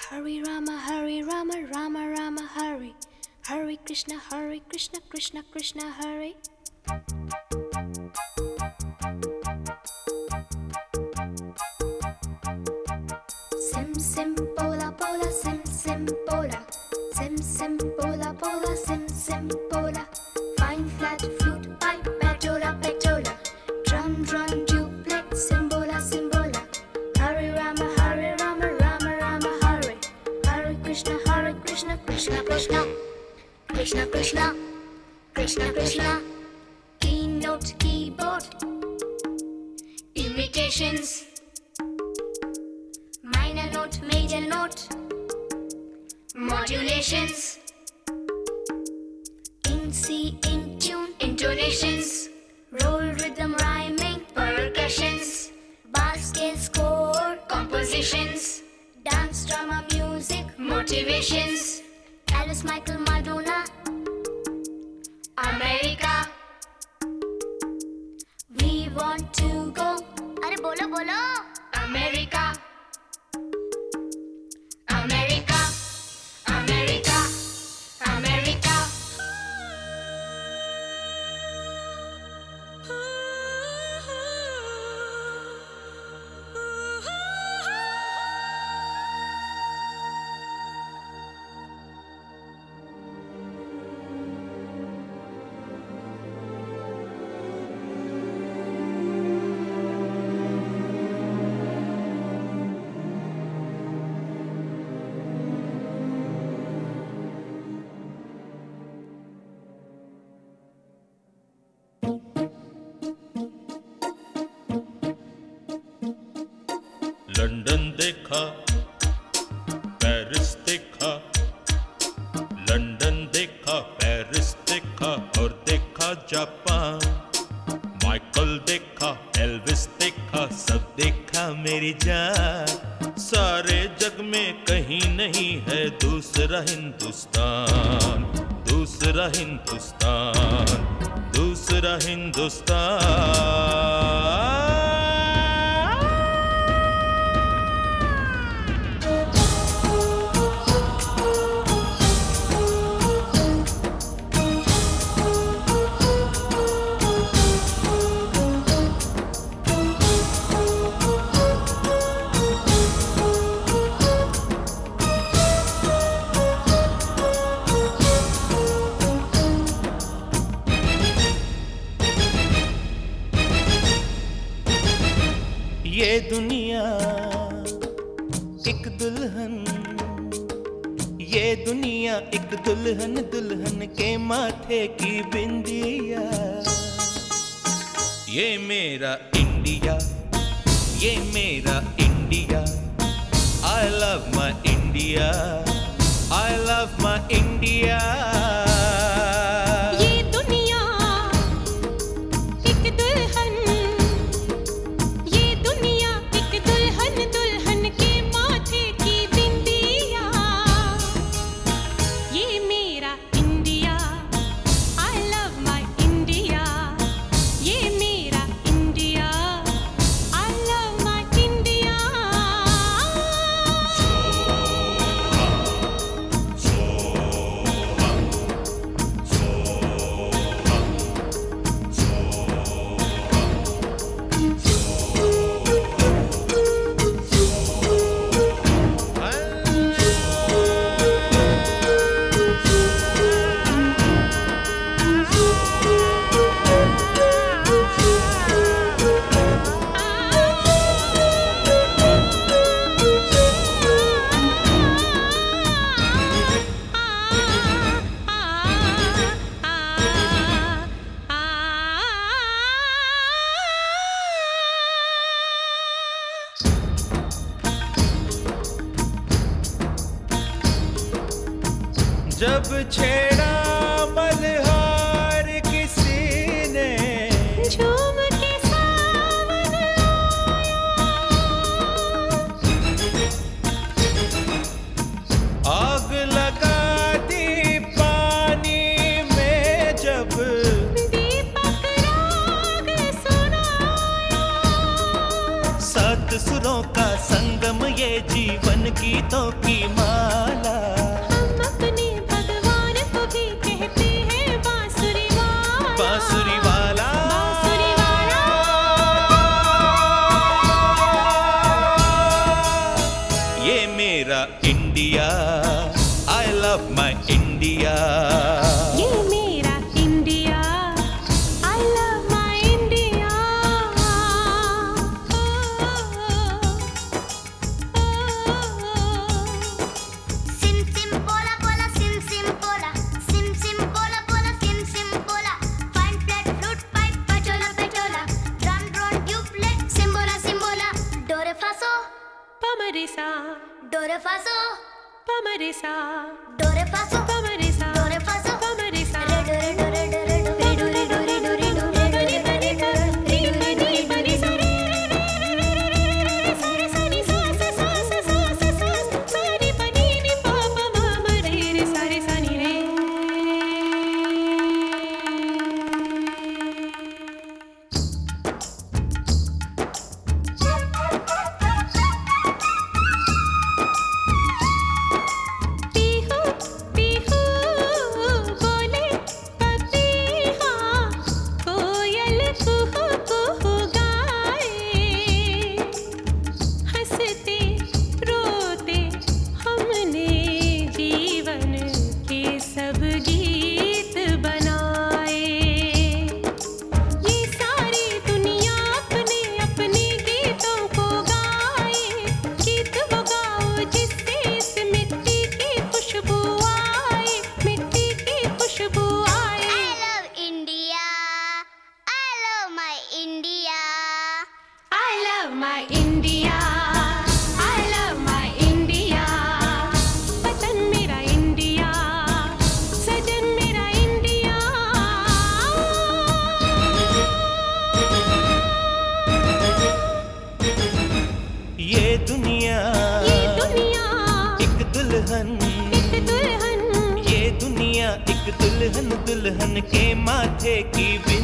Hare Rama, Rama Rama, Hare. Hare Krishna, Krishna Krishna, Hare. Sim sim pola pola, sim sim pola. Sim sim pola pola, sim sim pola. Fine flat flute, pipe, patola patola. Drum drum duplex, simbola simbola. Hare Rama, Rama Rama, Hare. Hare Krishna, Krishna Krishna. Krishna Krishna, Krishna Krishna. Keynote, keyboard, imitations. Minor note, major note, modulations. In C, in tune, intonations. Roll, rhythm, rhyming, percussions. Bass, scale, score, compositions. Dance, drama, music, motivations. Alice, Michael, Madonna, America. We want to go. Arey bolo bolo. America. America. America. America. London देखा, Paris देखा, London देखा, Paris देखा और देखा Japan. Michael देखा, Elvis देखा, सब देखा मेरी जान। सारे जग में कहीं नहीं है दूसरा हिंदुस्तान, दूसरा हिंदुस्तान, दूसरा हिंदुस्तान। ये दुनिया एक दुल्हन, ये दुनिया एक दुल्हन, दुल्हन के माथे की बिंदिया। ये मेरा इंडिया, ये मेरा India. I love my India, I love my India। जब छेड़ा मल्हार किसी ने, झूम के सावन आग लगा दी पानी में, जब दीपक राग सुनाया। सात सुरों का संगम, ये जीवन गीतों की बांसुरी वाला बांसुरी वाला ये मेरा India I love my India ये मेरा India I love my India Sim sim pola pola sim sim pola sim sim pola pola sim sim pola fine flat flute pipe pachola pachola drum drone duplet simbola simbola do re fa so पमरिसा do re fa so पमरिसा do re fa so पमरिसा do re fa so पमरिसा re do re do re do re do re do re do re do re do re do re do re do री पनी पनी सा रे सा रे सा नी सा सा सा सा सा सा सा री पनी नी पा पा मा म रे रे सा रे सा नी रे पीहू पीहू बोले पपीहा कोयल कुहू कुहू गाए हंसते रोते हमने जीवन के सब गीत बनाए ये सारी दुनिया अपने अपने गीतों को गाए गीत वो गाओ जिससे इस मिट्टी की खुशबू आए मिट्टी की खुशबू आए I love India I love my India I love my India I love my India वतन मेरा इंडिया सजन मेरा इंडिया ये दुनिया एक दुल्हन एक दुल्हन ये दुनिया एक दुल्हन दुल्हन के माथे की बिंदी